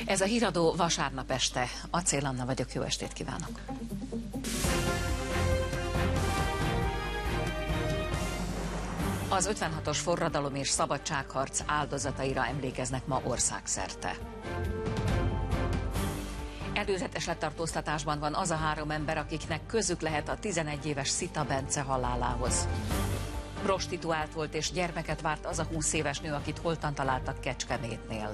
Ez a Híradó vasárnap este. Acél Anna vagyok, jó estét kívánok! Az 56-os forradalom és szabadságharc áldozataira emlékeznek ma országszerte. Előzetes letartóztatásban van az a 3 ember, akiknek közük lehet a 11 éves Szita Bence halálához. Prostituált volt és gyermeket várt az a 20 éves nő, akit holtan találtak Kecskemétnél.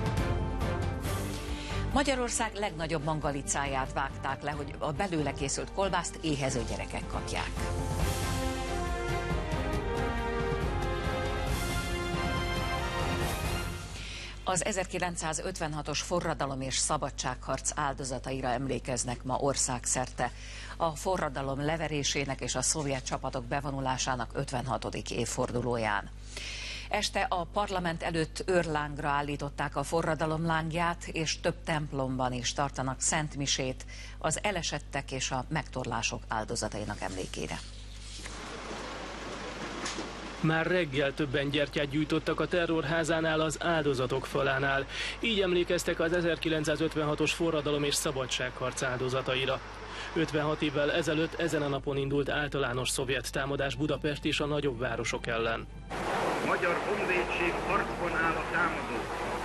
Magyarország legnagyobb mangalicáját vágták le, hogy a belőle készült kolbászt éhező gyerekek kapják. Az 1956-os forradalom és szabadságharc áldozataira emlékeznek ma országszerte. A forradalom leverésének és a szovjet csapatok bevonulásának 56. évfordulóján. Este a parlament előtt őrlángra állították a forradalom lángját, és több templomban is tartanak szentmisét az elesettek és a megtorlások áldozatainak emlékére. Már reggel többen gyertyát gyújtottak a terrorházánál, az áldozatok falánál. Így emlékeztek az 1956-os forradalom és szabadságharc áldozataira. 56 évvel ezelőtt ezen a napon indult általános szovjet támadás Budapest és a nagyobb városok ellen. Magyar honvédség harcban áll a támadó.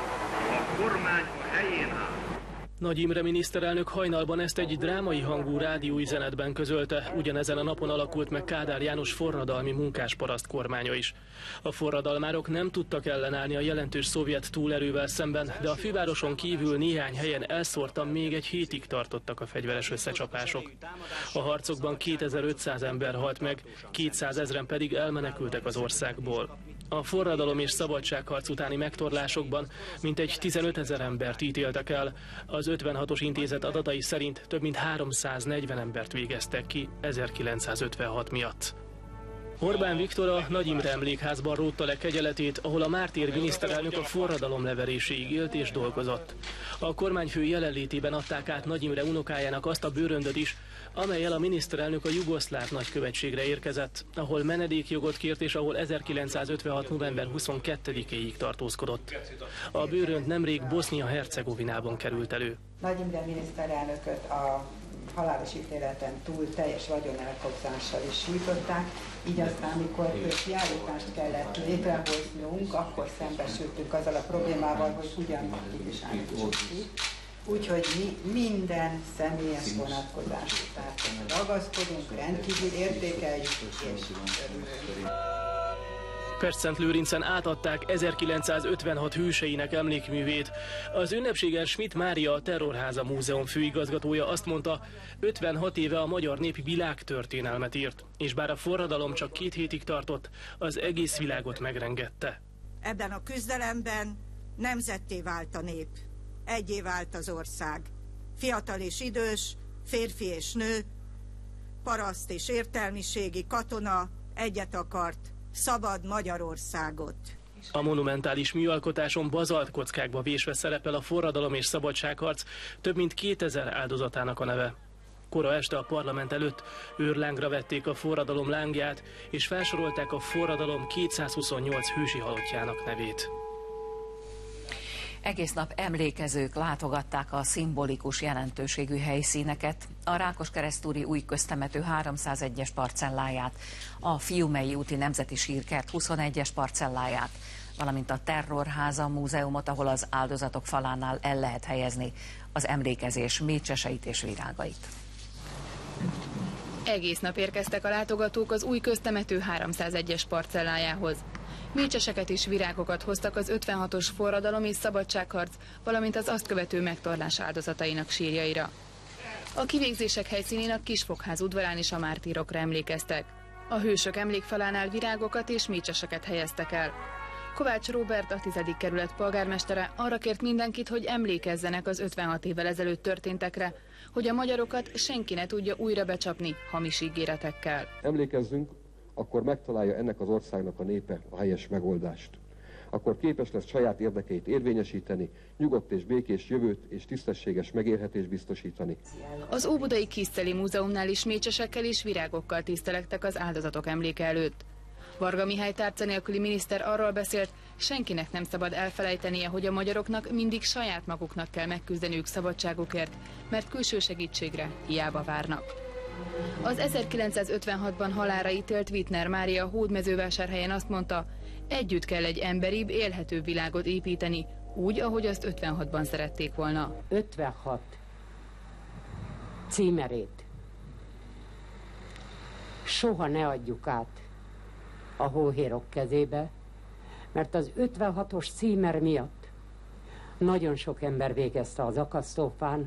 A kormány a helyén áll. Nagy Imre miniszterelnök hajnalban ezt egy drámai hangú rádióüzenetben közölte. Ugyanezen a napon alakult meg Kádár János forradalmi munkásparaszt kormánya is. A forradalmárok nem tudtak ellenállni a jelentős szovjet túlerővel szemben, de a fővároson kívül néhány helyen elszórtan még egy hétig tartottak a fegyveres összecsapások. A harcokban 2500 ember halt meg, 200 000-en pedig elmenekültek az országból. A forradalom és szabadságharc utáni megtorlásokban mintegy 15 000 embert ítéltek el. Az 56-os intézet adatai szerint több mint 340 embert végeztek ki 1956 miatt. Orbán Viktor a Nagy Imre emlékházban rótta le kegyeletét, ahol a mártír miniszterelnök a forradalom leveréséig élt és dolgozott. A kormányfő jelenlétében adták át Nagy Imre unokájának azt a bőröndöt is, amellyel a miniszterelnök a jugoszláv nagykövetségre érkezett, ahol menedékjogot kért és ahol 1956. november 22-éig tartózkodott. A bőrönd nemrég Bosznia-Hercegovinában került elő. Nagy Imre miniszterelnököt a halálos ítéleten túl teljes vagyonelkobzással is sújtották, így aztán, amikor kiállítást kellett létrehoznunk, akkor szembesültünk azzal a problémával, hogy hogyan is állítsuk ki. Úgyhogy mi minden személyes vonatkozású tárgyra ragaszkodunk, rendkívül értékeljük és örülünk. Pest-Szentlőrincen átadták 1956 hőseinek emlékművét. Az ünnepségen Schmidt Mária, a Terrorháza Múzeum főigazgatója azt mondta, 56 éve a magyar nép világtörténelmet írt, és bár a forradalom csak 2 hétig tartott, az egész világot megrengette. Ebben a küzdelemben nemzetté vált a nép, egyé vált az ország. Fiatal és idős, férfi és nő, paraszt és értelmiségi katona egyet akart, szabad Magyarországot. A monumentális műalkotáson bazaltkockákba vésve szerepel a forradalom és szabadságharc több mint 2000 áldozatának a neve. Kora este a parlament előtt őrlángra vették a forradalom lángját, és felsorolták a forradalom 228 hősi halottjának nevét. Egész nap emlékezők látogatták a szimbolikus jelentőségű helyszíneket, a Rákoskeresztúri új köztemető 301-es parcelláját, a Fiumei úti Nemzeti Sírkert 21-es parcelláját, valamint a Terrorháza múzeumot, ahol az áldozatok falánál el lehet helyezni az emlékezés mécseseit és virágait. Egész nap érkeztek a látogatók az új köztemető 301-es parcellájához. Mécseseket és virágokat hoztak az 56-os forradalom és szabadságharc, valamint az azt követő megtorlás áldozatainak sírjaira. A kivégzések helyszínén a Kisfogház udvarán is a mártírokra emlékeztek. A hősök emlékfalánál virágokat és mécseseket helyeztek el. Kovács Róbert, a 10. kerület polgármestere arra kért mindenkit, hogy emlékezzenek az 56 évvel ezelőtt történtekre, hogy a magyarokat senki ne tudja újra becsapni hamis ígéretekkel. Emlékezzünk, akkor megtalálja ennek az országnak a népe a helyes megoldást. Akkor képes lesz saját érdekeit érvényesíteni, nyugodt és békés jövőt és tisztességes megélhetést biztosítani. Az Óbudai Kiszceli Múzeumnál is mécsesekkel és virágokkal tisztelektek az áldozatok emléke előtt. Varga Mihály tárca nélküli miniszter arról beszélt, senkinek nem szabad elfelejtenie, hogy a magyaroknak mindig saját maguknak kell megküzdeniük szabadságukért, mert külső segítségre hiába várnak. Az 1956-ban halálra ítélt Wittner Mária Hódmezővásárhelyen azt mondta, együtt kell egy emberibb, élhetőbb világot építeni, úgy, ahogy azt 56-ban szerették volna. 56 címerét soha ne adjuk át a hóhérok kezébe, mert az 56-os címer miatt nagyon sok ember végezte az akasztófán,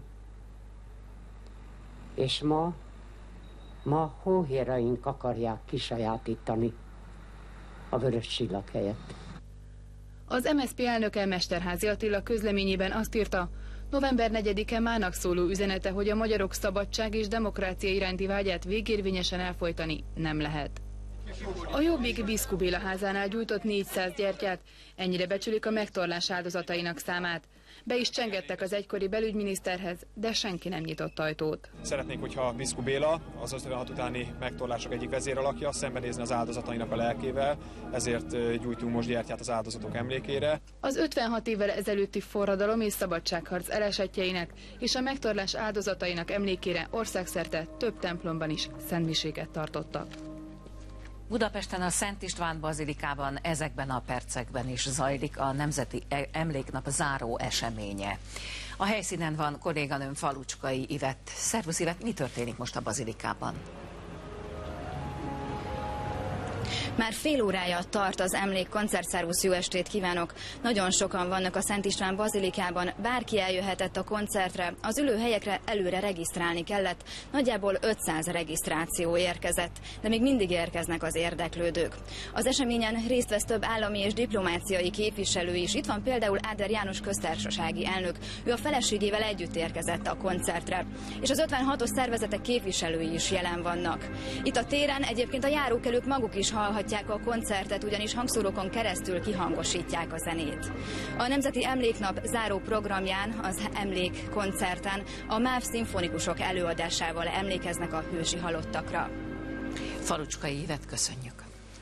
és ma hóhéraink akarják kisajátítani a vörös csillag helyett. Az MSZP elnöke Mesterházy Attila közleményében azt írta, november 4-e mának szóló üzenete, hogy a magyarok szabadság és demokrácia iránti vágyát végérvényesen elfojtani nem lehet. A Jobbik Biszku Béla házánál gyújtott 400 gyertyát, ennyire becsülik a megtorlás áldozatainak számát. Be is csengettek az egykori belügyminiszterhez, de senki nem nyitott ajtót. Szeretnénk, hogyha Biszku Béla, az 56 utáni megtorlások egyik vezéralakja, szembenézni az áldozatainak a lelkével, ezért gyújtunk most gyertyát az áldozatok emlékére. Az 56 évvel ezelőtti forradalom és szabadságharc elesettjeinek és a megtorlás áldozatainak emlékére országszerte több templomban is szentmiséket tartottak. Budapesten a Szent István bazilikában ezekben a percekben is zajlik a Nemzeti Emléknap záró eseménye. A helyszínen van kolléganőm Falucskai Ivett. Szervusz Ivett, mi történik most a bazilikában? Már fél órája tart az emlékkoncert, szervusz, jó estét kívánok! Nagyon sokan vannak a Szent István bazilikában, bárki eljöhetett a koncertre, az ülőhelyekre előre regisztrálni kellett, nagyjából 500 regisztráció érkezett, de még mindig érkeznek az érdeklődők. Az eseményen részt vesz több állami és diplomáciai képviselő is, itt van például Áder János köztársasági elnök, ő a feleségével együtt érkezett a koncertre, és az 56-os szervezetek képviselői is jelen vannak. Itt a téren egyébként a járókelők maguk is hallhatják a koncertet, ugyanis hangszórókon keresztül kihangosítják a zenét. A Nemzeti Emléknap záró programján, az emlékkoncerten a MÁV szimfonikusok előadásával emlékeznek a hősi halottakra. Falucskai Ivett, köszönjük!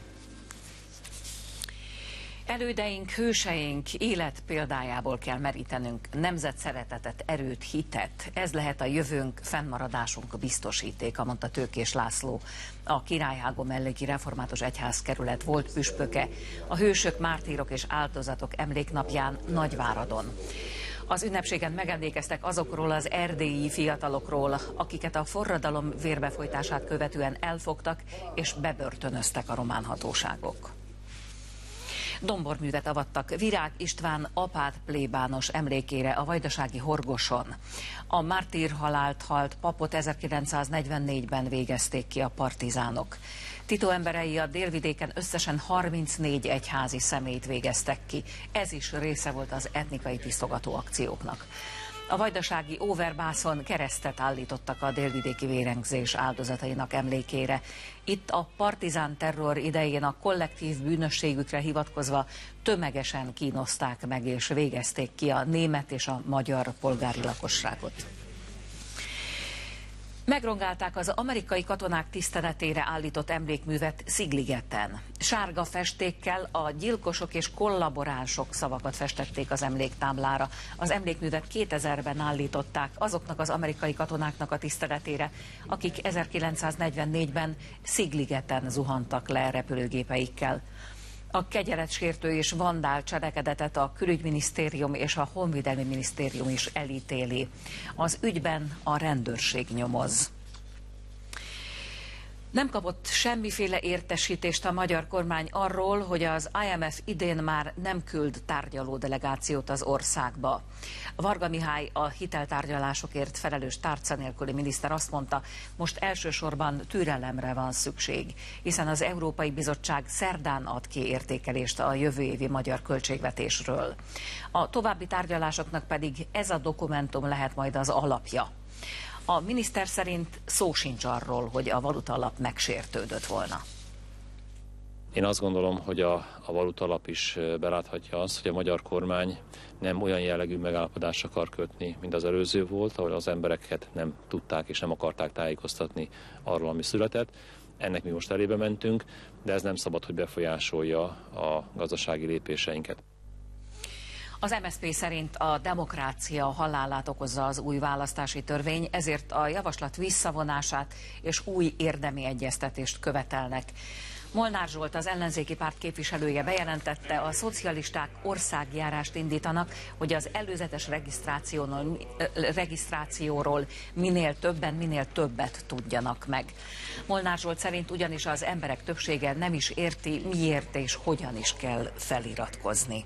Elődeink, hőseink életpéldájából kell merítenünk nemzetszeretetet, erőt, hitet. Ez lehet a jövőnk, fennmaradásunk biztosítéka, mondta Tőkés László, a Királyhágó melléki református egyházkerület volt püspöke a Hősök, Mártírok és Áldozatok emléknapján Nagyváradon. Az ünnepségen megemlékeztek azokról az erdélyi fiatalokról, akiket a forradalom vérbefolytását követően elfogtak és bebörtönöztek a román hatóságok. Domborművet avattak Virág István apát plébános emlékére a vajdasági Horgoson. A mártírhalált halt papot 1944-ben végezték ki a partizánok. Tito emberei a délvidéken összesen 34 egyházi személyt végeztek ki. Ez is része volt az etnikai tisztogató akcióknak. A vajdasági Overbászon keresztet állítottak a délvidéki vérengzés áldozatainak emlékére. Itt a partizán terror idején a kollektív bűnösségükre hivatkozva tömegesen kínozták meg és végezték ki a német és a magyar polgári lakosságot. Megrongálták az amerikai katonák tiszteletére állított emlékművet Szigligeten. Sárga festékkel a gyilkosok és kollaboránsok szavakat festették az emléktáblára. Az emlékművet 2000-ben állították azoknak az amerikai katonáknak a tiszteletére, akik 1944-ben Szigligeten zuhantak le repülőgépeikkel. A kegyeletsértő és vandál cselekedetet a Külügyminisztérium és a Honvédelmi Minisztérium is elítéli. Az ügyben a rendőrség nyomoz. Nem kapott semmiféle értesítést a magyar kormány arról, hogy az IMF idén már nem küld tárgyaló delegációt az országba. Varga Mihály, a hiteltárgyalásokért felelős tárca nélküli miniszter azt mondta, most elsősorban türelemre van szükség, hiszen az Európai Bizottság szerdán ad ki értékelést a jövő évi magyar költségvetésről. A további tárgyalásoknak pedig ez a dokumentum lehet majd az alapja. A miniszter szerint szó sincs arról, hogy a valutaalap megsértődött volna. Én azt gondolom, hogy a valutaalap is beláthatja azt, hogy a magyar kormány nem olyan jellegű megállapodást akar kötni, mint az előző volt, ahol az embereket nem tudták és nem akarták tájékoztatni arról, ami született. Ennek mi most elébe mentünk, de ez nem szabad, hogy befolyásolja a gazdasági lépéseinket. Az MSZP szerint a demokrácia halálát okozza az új választási törvény, ezért a javaslat visszavonását és új érdemi egyeztetést követelnek. Molnár Zsolt, az ellenzéki párt képviselője bejelentette, a szocialisták országjárást indítanak, hogy az előzetes regisztrációról minél többet tudjanak meg. Molnár Zsolt szerint ugyanis az emberek többsége nem is érti, miért és hogyan is kell feliratkozni.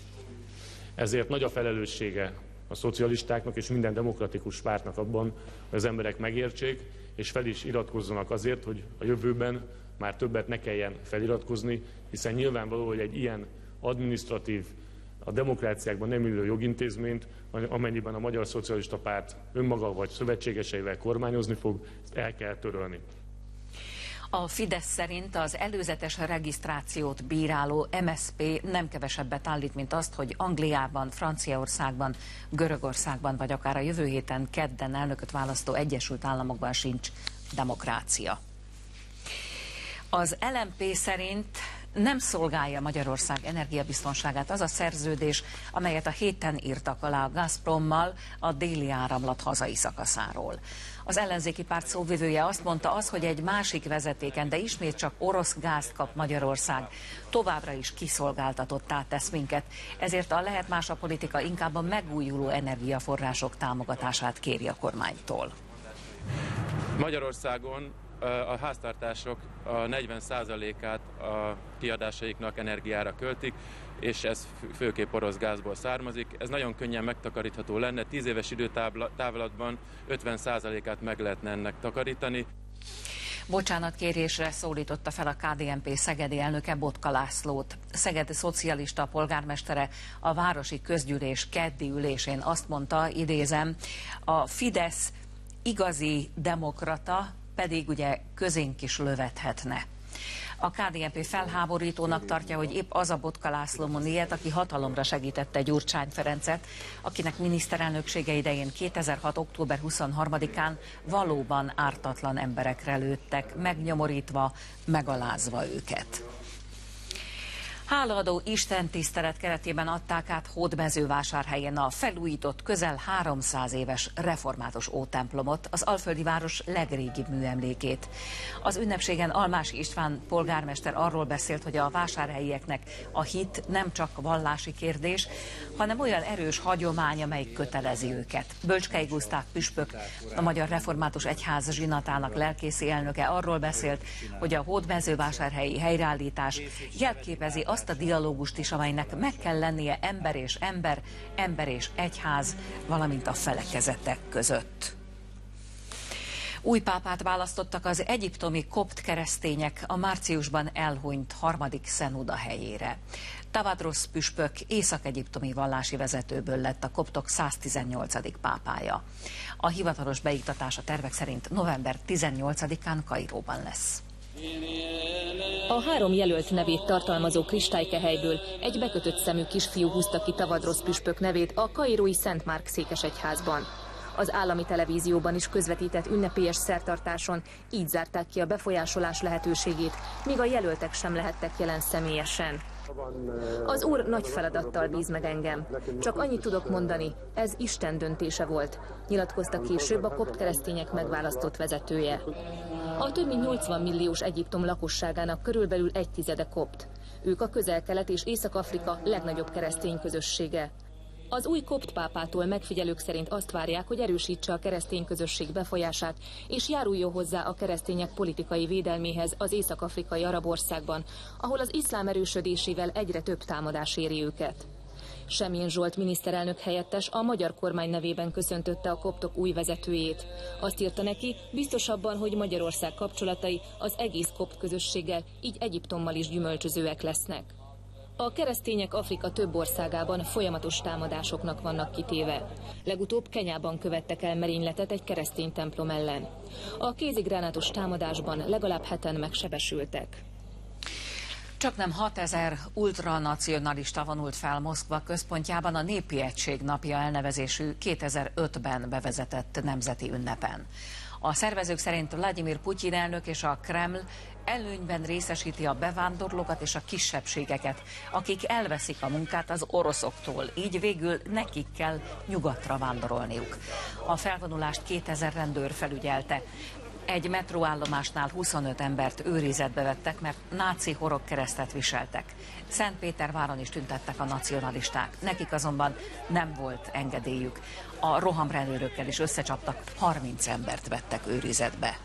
Ezért nagy a felelőssége a szocialistáknak és minden demokratikus pártnak abban, hogy az emberek megértsék és fel is iratkozzanak azért, hogy a jövőben már többet ne kelljen feliratkozni, hiszen nyilvánvaló, hogy egy ilyen adminisztratív, a demokráciákban nem ülő jogintézményt, amennyiben a Magyar Szocialista Párt önmaga vagy szövetségeseivel kormányozni fog, ezt el kell törölni. A Fidesz szerint az előzetes regisztrációt bíráló MSZP nem kevesebbet állít, mint azt, hogy Angliában, Franciaországban, Görögországban vagy akár a jövő héten kedden elnököt választó Egyesült Államokban sincs demokrácia. Az LMP szerint nem szolgálja Magyarország energiabiztonságát az a szerződés, amelyet a héten írtak alá a Gazprommal a Déli Áramlat hazai szakaszáról. Az ellenzéki párt szóvivője azt mondta, hogy egy másik vezetéken, de ismét csak orosz gázt kap Magyarország, továbbra is kiszolgáltatottá tesz minket. Ezért a lehet más a politika inkább a megújuló energiaforrások támogatását kéri a kormánytól. Magyarországon a háztartások a 40%-át a kiadásaiknak energiára költik, és ez főképp orosz gázból származik. Ez nagyon könnyen megtakarítható lenne, 10 éves időtávlatban 50%-át meg lehetne ennek takarítani. Bocsánatkérésre szólította fel a KDNP szegedi elnöke Botka Lászlót. Szeged szocialista polgármestere a városi közgyűlés keddi ülésén azt mondta, idézem, a Fidesz igazi demokrata, pedig ugye közénk is lövethetne. A KDNP felháborítónak tartja, hogy épp az a Botka László mond ilyet, aki hatalomra segítette Gyurcsány Ferencet, akinek miniszterelnöksége idején 2006. október 23-án valóban ártatlan emberekre lőttek, megnyomorítva, megalázva őket. Hálaadó istentisztelet keretében adták át Hódmezővásárhelyen a felújított, közel 300 éves református ótemplomot, az alföldi város legrégibb műemlékét. Az ünnepségen Almási István polgármester arról beszélt, hogy a vásárhelyieknek a hit nem csak vallási kérdés, hanem olyan erős hagyomány, amely kötelezi őket. Bölcskei Gusztáv püspök, a Magyar Református Egyház zsinatának lelkészi elnöke arról beszélt, hogy a hódmezővásárhelyi helyreállítás jelképezi azt a dialógust is, amelynek meg kell lennie ember és ember, ember és egyház, valamint a felekezetek között. Új pápát választottak az egyiptomi kopt keresztények a márciusban elhunyt harmadik szenuda helyére. Tavadrosz püspök észak-egyiptomi vallási vezetőből lett a koptok 118. pápája. A hivatalos beiktatás a tervek szerint november 18-án Kairóban lesz. A 3 jelölt nevét tartalmazó kristálykehelyből egy bekötött szemű kisfiú húzta ki Tavadrosz püspök nevét a kairói Szent Márk székesegyházban. Az állami televízióban is közvetített ünnepélyes szertartáson így zárták ki a befolyásolás lehetőségét, míg a jelöltek sem lehettek jelen személyesen. Az Úr nagy feladattal bíz meg engem. Csak annyit tudok mondani, ez Isten döntése volt, nyilatkozta később a kopt keresztények megválasztott vezetője. A több mint 80 milliós Egyiptom lakosságának körülbelül 1/10 kopt. Ők a Közel-Kelet és Észak-Afrika legnagyobb keresztény közössége. Az új kopt pápától megfigyelők szerint azt várják, hogy erősítse a keresztény közösség befolyását, és járuljon hozzá a keresztények politikai védelméhez az észak-afrikai arab országban, ahol az iszlám erősödésével egyre több támadás éri őket. Semjén Zsolt miniszterelnök helyettes a magyar kormány nevében köszöntötte a koptok új vezetőjét. Azt írta neki, biztos abban, hogy Magyarország kapcsolatai az egész kopt közösséggel, így Egyiptommal is gyümölcsözőek lesznek. A keresztények Afrika több országában folyamatos támadásoknak vannak kitéve. Legutóbb Kenyában követtek el merényletet egy keresztény templom ellen. A kézigránátos támadásban legalább 7-en megsebesültek. Csaknem 6000 ultranacionalista vonult fel Moszkva központjában a Népi Egység napja elnevezésű 2005-ben bevezetett nemzeti ünnepen. A szervezők szerint Vladimir Putyin elnök és a Kreml előnyben részesíti a bevándorlókat és a kisebbségeket, akik elveszik a munkát az oroszoktól, így végül nekik kell nyugatra vándorolniuk. A felvonulást 2000 rendőr felügyelte. Egy metróállomásnál 25 embert őrizetbe vettek, mert náci horogkeresztet viseltek. Szentpéterváron is tüntettek a nacionalisták, nekik azonban nem volt engedélyük. A rohamrendőrökkel is összecsaptak, 30 embert vettek őrizetbe.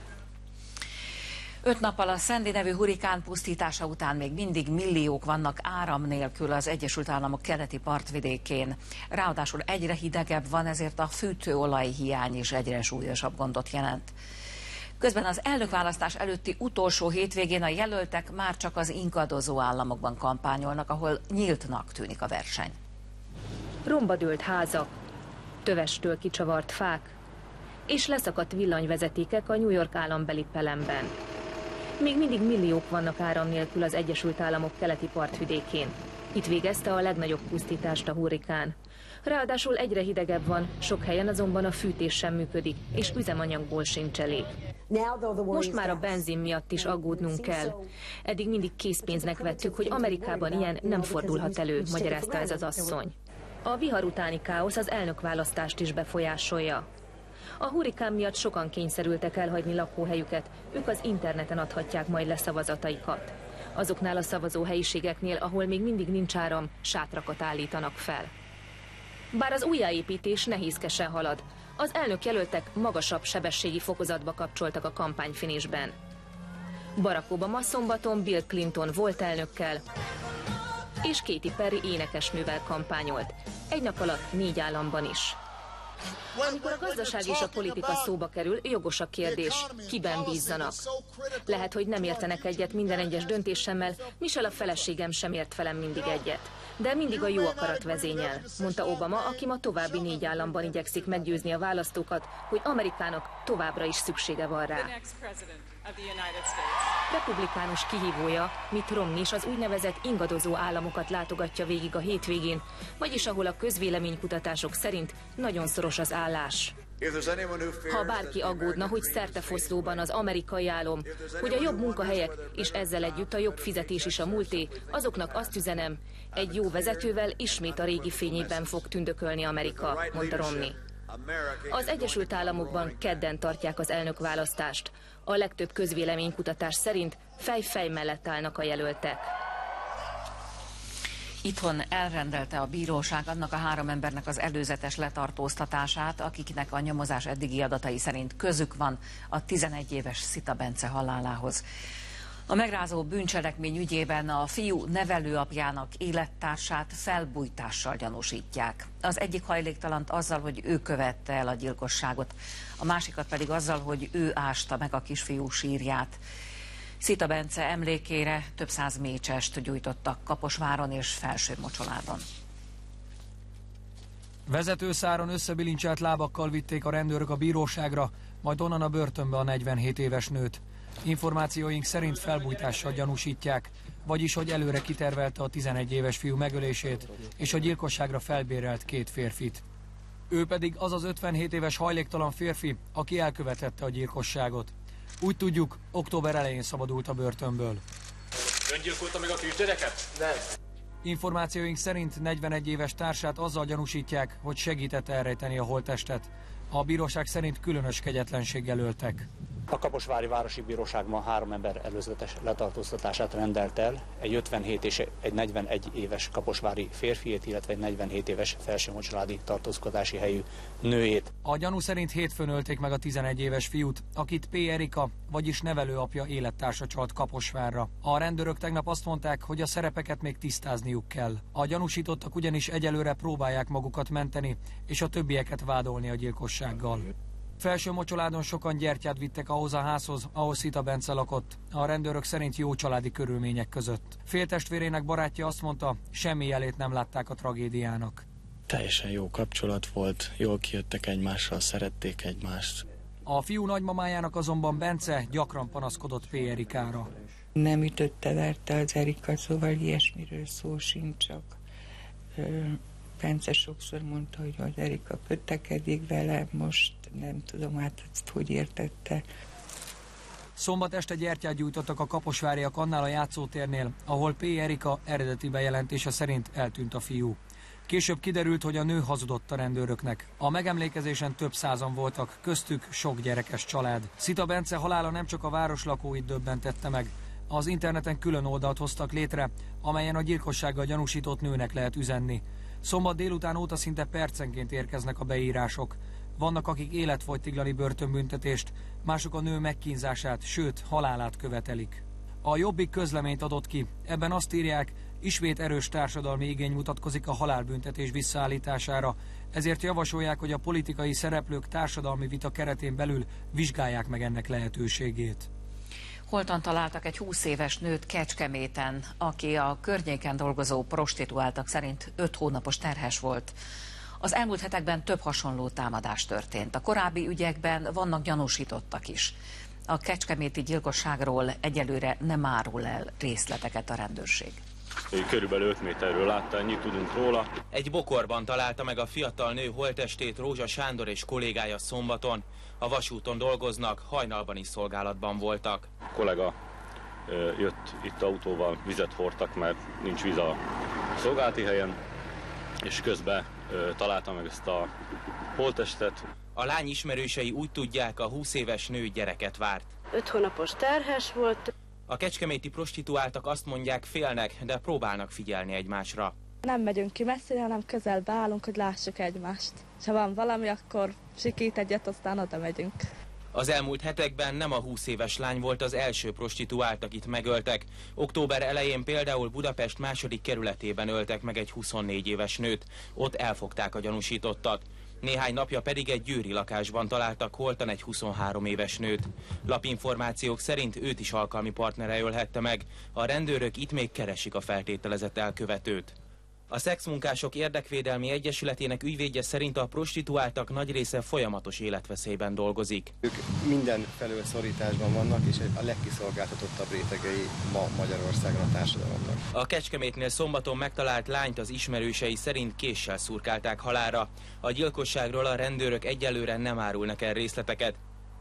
5 nappal a Sandy nevű hurikán pusztítása után még mindig milliók vannak áram nélkül az Egyesült Államok keleti partvidékén. Ráadásul egyre hidegebb van, ezért a fűtőolaj hiány is egyre súlyosabb gondot jelent. Közben az elnökválasztás előtti utolsó hétvégén a jelöltek már csak az inkadozó államokban kampányolnak, ahol nyíltnak tűnik a verseny. Romba dőlt házak, tövestől kicsavart fák és leszakadt villanyvezetékek a New York állambeli Pelemben. Még mindig milliók vannak áram nélkül az Egyesült Államok keleti partvidékén. Itt végezte a legnagyobb pusztítást a hurrikán. Ráadásul egyre hidegebb van, sok helyen azonban a fűtés sem működik, és üzemanyagból sincs elég. Most már a benzin miatt is aggódnunk kell. Eddig mindig készpénznek vettük, hogy Amerikában ilyen nem fordulhat elő, magyarázta ez az asszony. A vihar utáni káosz az elnökválasztást is befolyásolja. A hurrikán miatt sokan kényszerültek elhagyni lakóhelyüket, ők az interneten adhatják majd le szavazataikat. Azoknál a szavazóhelyiségeknél, ahol még mindig nincs áram, sátrakat állítanak fel. Bár az újjáépítés nehézkesen halad, az elnökjelöltek magasabb sebességi fokozatba kapcsoltak a kampányfinésben. Barack Obama szombaton Bill Clinton volt elnökkel, és Katy Perry énekesnővel kampányolt. Egy nap alatt 4 államban is. Amikor a gazdaság és a politika szóba kerül, jogos a kérdés, kiben bízzanak. Lehet, hogy nem értenek egyet minden egyes döntésemmel, Michelle a feleségem sem ért velem mindig egyet. De mindig a jó akarat vezényel, mondta Obama, aki ma további 4 államban igyekszik meggyőzni a választókat, hogy Amerikának továbbra is szüksége van rá. Republikánus kihívója, Mitt Romney is az úgynevezett ingadozó államokat látogatja végig a hétvégén, vagyis ahol a közvéleménykutatások szerint nagyon szoros az állás. Ha bárki aggódna, hogy szertefoszlóban az amerikai álom, hogy a jobb munkahelyek és ezzel együtt a jobb fizetés is a múlté, azoknak azt üzenem, egy jó vezetővel ismét a régi fényében fog tündökölni Amerika, mondta Romney. Az Egyesült Államokban kedden tartják az elnökválasztást. A legtöbb közvéleménykutatás szerint fej-fej mellett állnak a jelöltek. Itthon elrendelte a bíróság annak a 3 embernek az előzetes letartóztatását, akiknek a nyomozás eddigi adatai szerint közük van a 11 éves Szita Bence halálához. A megrázó bűncselekmény ügyében a fiú nevelőapjának élettársát felbujtással gyanúsítják. Az egyik hajléktalant azzal, hogy ő követte el a gyilkosságot, a másikat pedig azzal, hogy ő ásta meg a kisfiú sírját. Szita Bence emlékére több 100 mécsest gyújtottak Kaposváron és Felsőmocsoládon. Vezetőszáron összebilincselt lábakkal vitték a rendőrök a bíróságra, majd onnan a börtönbe a 47 éves nőt. Információink szerint felbujtással gyanúsítják, vagyis hogy előre kitervelte a 11 éves fiú megölését, és a gyilkosságra felbérelt 2 férfit. Ő pedig az az 57 éves hajléktalan férfi, aki elkövetette a gyilkosságot. Úgy tudjuk, október elején szabadult a börtönből. Öngyilkolta meg a kisgyereket? Nem. Információink szerint 41 éves társát azzal gyanúsítják, hogy segített elrejteni a holttestet. A bíróság szerint különös kegyetlenséggel öltek. A Kaposvári Városi Bíróság ma 3 ember előzetes letartóztatását rendelt el, egy 57 és egy 41 éves kaposvári férfiét, illetve egy 47 éves felsőmocsaládi tartózkodási helyű nőjét. A gyanú szerint hétfőn ölték meg a 11 éves fiút, akit P. Erika, vagyis nevelőapja élettársa csalt Kaposvárra. A rendőrök tegnap azt mondták, hogy a szerepeket még tisztázniuk kell. A gyanúsítottak ugyanis egyelőre próbálják magukat menteni, és a többieket vádolni a gyilkossággal. Felsőmocsoládon sokan gyertyát vittek ahhoz a házhoz, ahol Szita Bence lakott. A rendőrök szerint jó családi körülmények között. Féltestvérének barátja azt mondta, semmi jelét nem látták a tragédiának. Teljesen jó kapcsolat volt, jól kijöttek egymással, szerették egymást. A fiú nagymamájának azonban Bence gyakran panaszkodott P. Erikára. Nem ütötte, verte az Erika, szóval ilyesmiről szó sincs, csak Bence sokszor mondta, hogy az Erika kötekedik vele, most nem tudom, hát ezt hogy értette. Szombat este gyertyát gyújtottak a kaposváriak annál a játszótérnél, ahol P. Erika eredeti bejelentése szerint eltűnt a fiú. Később kiderült, hogy a nő hazudott a rendőröknek. A megemlékezésen több százan voltak, köztük sok gyerekes család. Szita Bence halála nem csak a város lakóit döbbentette meg. Az interneten külön oldalt hoztak létre, amelyen a gyilkossággal gyanúsított nőnek lehet üzenni. Szombat délután óta szinte percenként érkeznek a beírások. Vannak, akik életfogytiglani börtönbüntetést, mások a nő megkínzását, sőt, halálát követelik. A Jobbik közleményt adott ki. Ebben azt írják, ismét erős társadalmi igény mutatkozik a halálbüntetés visszaállítására, ezért javasolják, hogy a politikai szereplők társadalmi vita keretén belül vizsgálják meg ennek lehetőségét. Holtan találtak egy 20 éves nőt Kecskeméten, aki a környéken dolgozó prostituáltak szerint 5 hónapos terhes volt. Az elmúlt hetekben több hasonló támadás történt. A korábbi ügyekben vannak gyanúsítottak is. A kecskeméti gyilkosságról egyelőre nem árul el részleteket a rendőrség. Körülbelül 5 méterről látta, ennyit tudunk róla. Egy bokorban találta meg a fiatal nő holttestét Rózsa Sándor és kollégája szombaton. A vasúton dolgoznak, hajnalban is szolgálatban voltak. A kollega jött itt autóval, vizet hordtak, mert nincs víz a szolgálati helyen, és közben találta meg ezt a holttestet. A lány ismerősei úgy tudják, a 20 éves nő gyereket várt. 5 hónapos terhes volt. A kecskeméti prostituáltak azt mondják, félnek, de próbálnak figyelni egymásra. Nem megyünk ki messzire, hanem közelbe állunk, hogy lássuk egymást. Ha van valami, akkor sikít egyet, aztán oda megyünk. Az elmúlt hetekben nem a 20 éves lány volt az első prostituált, akit megöltek. Október elején például Budapest második kerületében öltek meg egy 24 éves nőt. Ott elfogták a gyanúsítottat. Néhány napja pedig egy győri lakásban találtak holtan egy 23 éves nőt. Lapinformációk szerint őt is alkalmi partnere ölhette meg. A rendőrök itt még keresik a feltételezett elkövetőt. A Szexmunkások Érdekvédelmi Egyesületének ügyvédje szerint a prostituáltak nagy része folyamatos életveszélyben dolgozik. Ők mindenfelől szorításban vannak, és a legkiszolgáltatottabb rétegei ma Magyarországon a társadalomnak. A Kecskemétnél szombaton megtalált lányt az ismerősei szerint késsel szurkálták halálra. A gyilkosságról a rendőrök egyelőre nem árulnak el részleteket.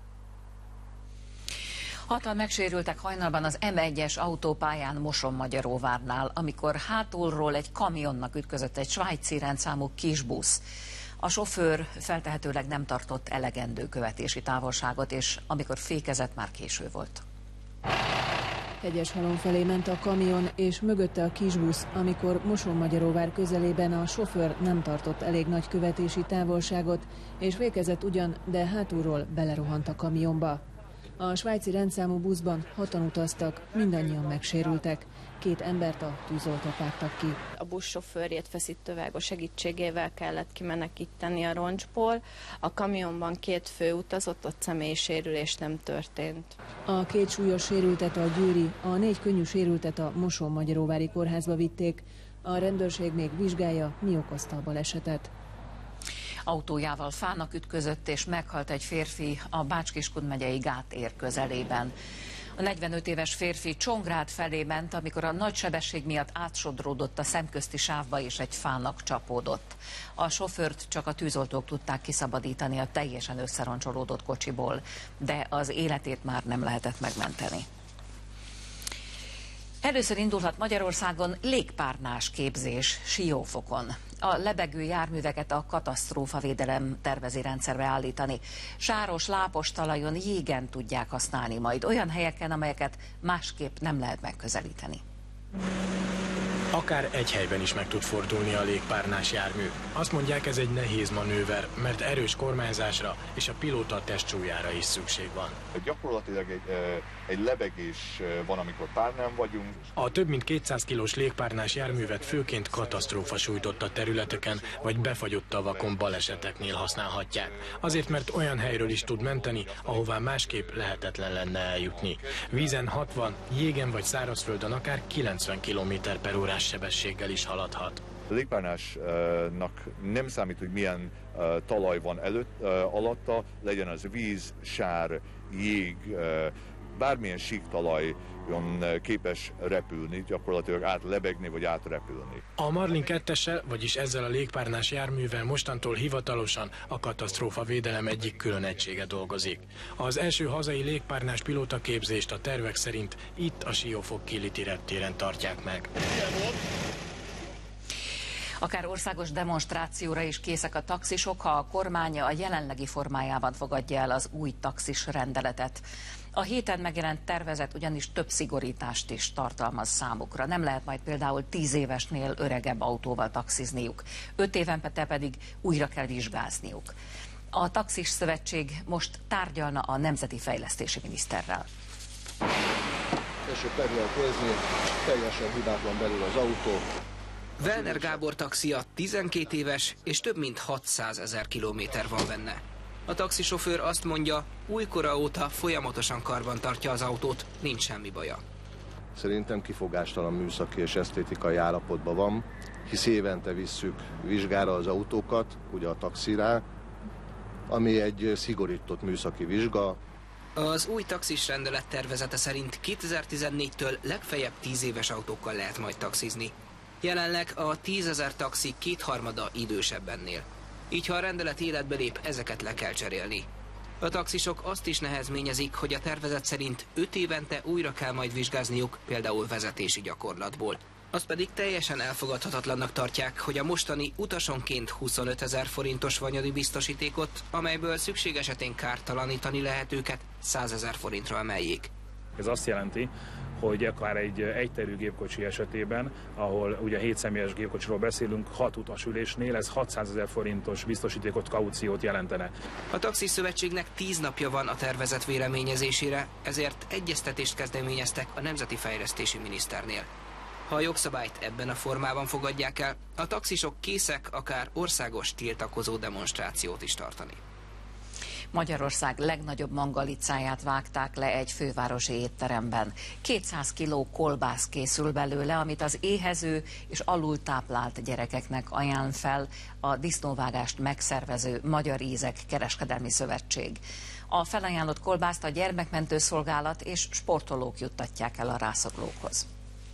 6-an megsérültek hajnalban az M1-es autópályán Mosonmagyaróvárnál, amikor hátulról egy kamionnak ütközött egy svájci rendszámú kisbusz. A sofőr feltehetőleg nem tartott elegendő követési távolságot, és amikor fékezett, már késő volt. Hegyeshalom felé ment a kamion, és mögötte a kisbusz, amikor Mosonmagyaróvár közelében a sofőr nem tartott elég nagy követési távolságot, és fékezett ugyan, de hátulról belerohant a kamionba. A svájci rendszámú buszban 6-an utaztak, mindannyian megsérültek. 2 embert a tűzoltók vágtak ki. A buszsofőrjét feszítővágó segítségével kellett kimenekíteni a roncsból. A kamionban 2 fő utazott, ott személyi sérülés nem történt. A 2 súlyos sérültet a győri, a 4 könnyű sérültet a Mosonmagyaróvári kórházba vitték. A rendőrség még vizsgálja, mi okozta a balesetet. Autójával fának ütközött és meghalt egy férfi a Bács-Kiskun megyei Gátér közelében. A 45 éves férfi Csongrád felé ment, amikor a nagy sebesség miatt átsodródott a szemközti sávba és egy fának csapódott. A sofőrt csak a tűzoltók tudták kiszabadítani a teljesen összeroncsolódott kocsiból, de az életét már nem lehetett megmenteni. Először indulhat Magyarországon légpárnás képzés Siófokon. A lebegő járműveket a katasztrófavédelem tervezi rendszerbe állítani. Sáros, lápos talajon, jégen tudják használni majd, olyan helyeken, amelyeket másképp nem lehet megközelíteni. Akár egy helyben is meg tud fordulni a légpárnás jármű. Azt mondják, ez egy nehéz manőver, mert erős kormányzásra és a pilóta testsúlyára is szükség van. Gyakorlatilag egy lebegés van, amikor párnán vagyunk. A több mint 200 kilós légpárnás járművet főként katasztrófa sújtotta területeken vagy befagyott tavakon baleseteknél használhatják. Azért, mert olyan helyről is tud menteni, ahová másképp lehetetlen lenne eljutni. Vízen 60, jégen vagy szárazföldön akár 90 km/h sebességgel is haladhat. A légpárnásnak nem számít, hogy milyen talaj van alatta, legyen az víz, sár, jég, bármilyen sík talaj képes repülni, gyakorlatilag átlebegni vagy átrepülni. A Marlin 2-essel, vagyis ezzel a légpárnás járművel mostantól hivatalosan a katasztrófavédelem egyik külön egysége dolgozik. Az első hazai légpárnás pilótaképzést a tervek szerint itt a Siófok-Kéliti reptéren tartják meg. Akár országos demonstrációra is készek a taxisok, ha a kormány a jelenlegi formájában fogadja el az új taxis rendeletet. A héten megjelent tervezet ugyanis több szigorítást is tartalmaz számukra. Nem lehet majd például 10 évesnél öregebb autóval taxizniuk, 5 évente pedig újra kell vizsgázniuk. A Taxis Szövetség most tárgyalna a Nemzeti Fejlesztési Miniszterrel. Tessék megnézni, teljesen hibátlan belül az autó. Wellner Gábor taxia 12 éves, és több mint 600 000 kilométer van benne. A taxisofőr azt mondja, újkora óta folyamatosan karban tartja az autót, nincs semmi baja. Szerintem kifogástalan műszaki és esztétikai állapotban van, hisz évente visszük vizsgára az autókat, ugye a taxirá, ami egy szigorított műszaki vizsga. Az új taxis rendelet tervezete szerint 2014-től legfeljebb 10 éves autókkal lehet majd taxizni. Jelenleg a 10 000 taxi kétharmada idősebb ennél. Így, ha a rendelet életbe lép, ezeket le kell cserélni. A taxisok azt is nehezményezik, hogy a tervezet szerint 5 évente újra kell majd vizsgázniuk, például vezetési gyakorlatból. Azt pedig teljesen elfogadhatatlannak tartják, hogy a mostani utasonként 25 000 forintos vagyoni biztosítékot, amelyből szükség esetén kártalanítani lehet őket, 100 000 forintra emeljék. Ez azt jelenti, hogy akár egy egyterű gépkocsi esetében, ahol ugye 7 személyes gépkocsiról beszélünk, 6 utasülésnél ez 600 000 forintos biztosítékot, kauciót jelentene. A Taxis Szövetségnek 10 napja van a tervezet véleményezésére, ezért egyeztetést kezdeményeztek a Nemzeti Fejlesztési Miniszternél. Ha a jogszabályt ebben a formában fogadják el, a taxisok készek akár országos tiltakozó demonstrációt is tartani. Magyarország legnagyobb mangalicáját vágták le egy fővárosi étteremben. 200 kiló kolbász készül belőle, amit az éhező és alultáplált gyerekeknek ajánl fel a disznóvágást megszervező Magyar Ízek Kereskedelmi Szövetség. A felajánlott kolbászt a gyermekmentő szolgálat és sportolók juttatják el a rászorulókhoz.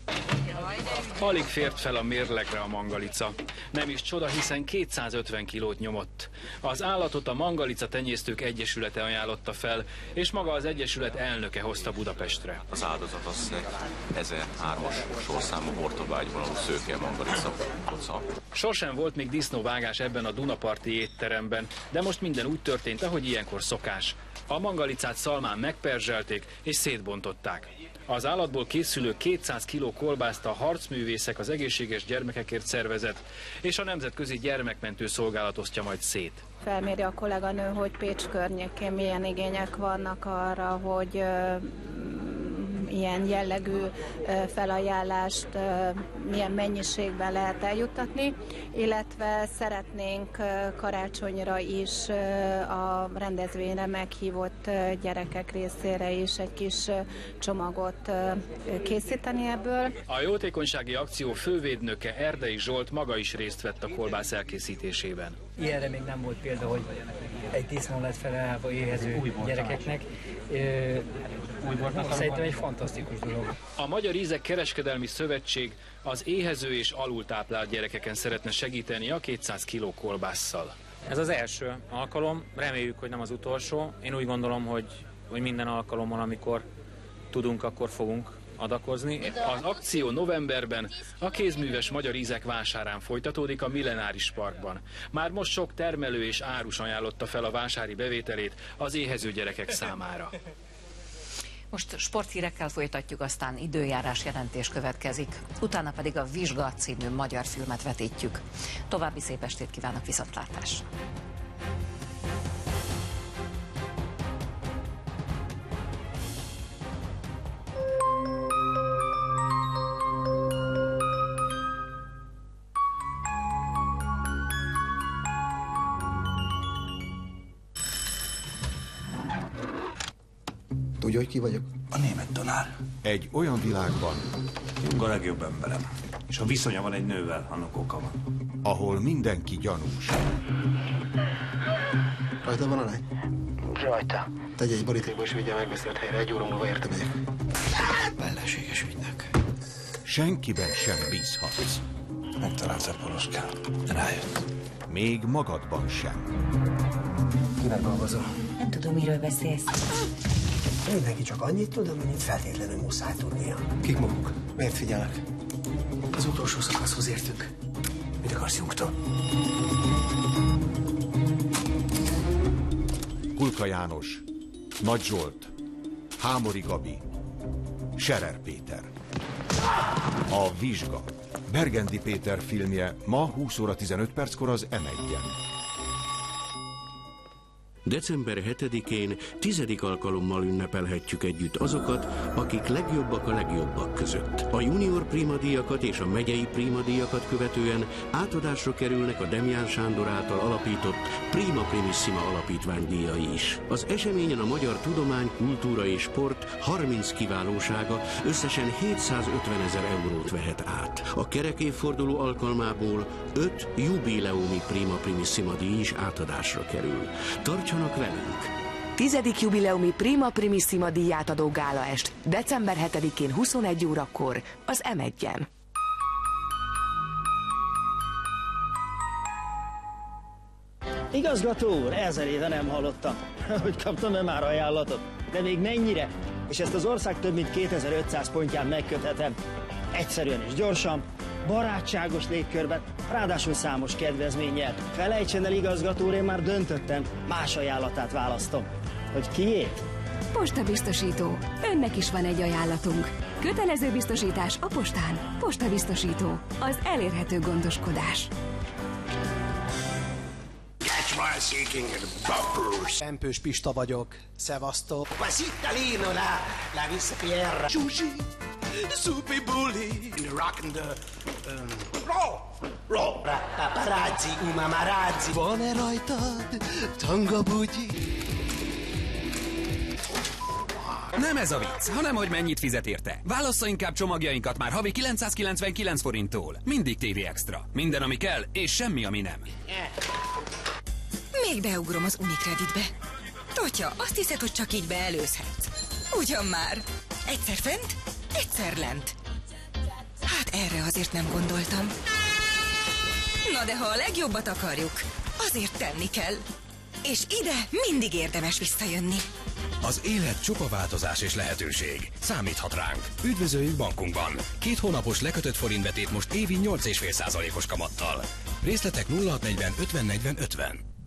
Alig fért fel a mérlegre a mangalica. Nem is csoda, hiszen 250 kilót nyomott. Az állatot a Mangalica Tenyésztők Egyesülete ajánlotta fel, és maga az egyesület elnöke hozta Budapestre. Az áldozat az egy 1003-as sorszámú ortobágyvonalú szőke mangalica koca. Sosem volt még disznóvágás ebben a dunaparti étteremben, de most minden úgy történt, ahogy ilyenkor szokás. A mangalicát szalmán megperzselték és szétbontották. Az állatból készülő 200 kg kolbászt a Harcművészek az Egészséges Gyermekekért Szervezet és a Nemzetközi Gyermekmentő Szolgálat osztja majd szét. Felméri a kolléganő, hogy Pécs környékén milyen igények vannak arra, hogy ilyen jellegű felajánlást milyen mennyiségben lehet eljuttatni, illetve szeretnénk karácsonyra is a rendezvényre meghívott gyerekek részére is egy kis csomagot készíteni ebből. A jótékonysági akció fővédnöke Erdei Zsolt maga is részt vett a kolbász elkészítésében. Ilyenre még nem volt példa, hogy egy disznó lett felajánlva éhező gyerekeknek. Szerintem egy fantasztikus dolog. A Magyar Ízek Kereskedelmi Szövetség az éhező és alultáplált gyerekeken szeretne segíteni a 200 kg kolbásszal. Ez az első alkalom, reméljük, hogy nem az utolsó. Én úgy gondolom, hogy minden alkalommal, amikor tudunk, akkor fogunk adakozni. Az akció novemberben a kézműves Magyar Ízek vásárán folytatódik a Millenáris Parkban. Már most sok termelő és árus ajánlotta fel a vásári bevételét az éhező gyerekek számára. Most sporthírekkel folytatjuk, aztán időjárás jelentés következik. Utána pedig a Vizsga című magyar filmet vetítjük. További szép estét kívánok, viszontlátásra! Tudja, hogy ki vagyok? A német tanár. Egy olyan világban, a legjobb emberem. És ha viszonya van egy nővel, annak oka van. ahol mindenki gyanús. Rajta van a lány? Rajta. Tegye egy borítékba és vigye megbeszélt helyre, 1 óra múlva érte megyek. Mellesleg. senkiben sem bízhatsz. Megtalálta Poloskát. Rájött. Még magadban sem. Kivel dolgozol? Nem tudom, miről beszélsz. Mindenki csak annyit tud, amennyit feltétlenül muszáj tudnia. Kik maguk? Miért figyelnek? Az utolsó szakaszhoz értünk. Mit akarsz Jungtól? Kulka János, Nagy Zsolt, Hámori Gabi, Scherer Péter. A Vizsga. Bergendi Péter filmje ma 20 óra 15 perckor az M1-en. December 7-én 10. alkalommal ünnepelhetjük együtt azokat, akik legjobbak a legjobbak között. A junior prímadíjakat és a megyei prímadíjakat követően átadásra kerülnek a Demján Sándor által alapított Prima Primissima alapítvány díjai is. Az eseményen a magyar tudomány, kultúra és sport 30 kiválósága összesen 750 000 eurót vehet át. A kerek évforduló alkalmából 5 jubileumi Prima Primissima díj is átadásra kerül. Tartsanak velünk! 10. jubileumi Prima Primissima díjátadó gálaest december 7-én 21 órakor az M1-en. Igazgató úr, 1000 éve nem hallottam, hogy kaptam-e már ajánlatot. De még mennyire? És ezt az ország több mint 2500 pontján megköthetem. Egyszerűen és gyorsan, barátságos légkörben, ráadásul számos kedvezménnyel. Felejtsen el, igazgató úr, én már döntöttem, más ajánlatát választom. Hogy kiét? Postabiztosító. Önnek is van egy ajánlatunk. Kötelező biztosítás a postán. Postabiztosító. Az elérhető gondoskodás. Empős Pista vagyok. Szevasztok. Quasi Italiano, la Vista Pierra. Sushi. Supi bully. The rock and the... Raw. Paparazzi, umamarazzi. Van-e rajtad tanga bugyi? Nem ez a vicc, hanem hogy mennyit fizet érte. Válassza inkább csomagjainkat már havi 999 forinttól. Mindig TV Extra. Minden, ami kell, és semmi, ami nem. Még beugrom az Unicreditbe. Totya, azt hiszed, hogy csak így beelőzhetsz. Ugyan már. Egyszer fent, egyszer lent. Hát erre azért nem gondoltam. Na de ha a legjobbat akarjuk, azért tenni kell. És ide mindig érdemes visszajönni. Az élet csupa változás és lehetőség. Számíthat ránk. Üdvözöljük bankunkban. 2 hónapos lekötött forintbetét most évi 8,5%-os kamattal. Részletek 0640 50 40 50.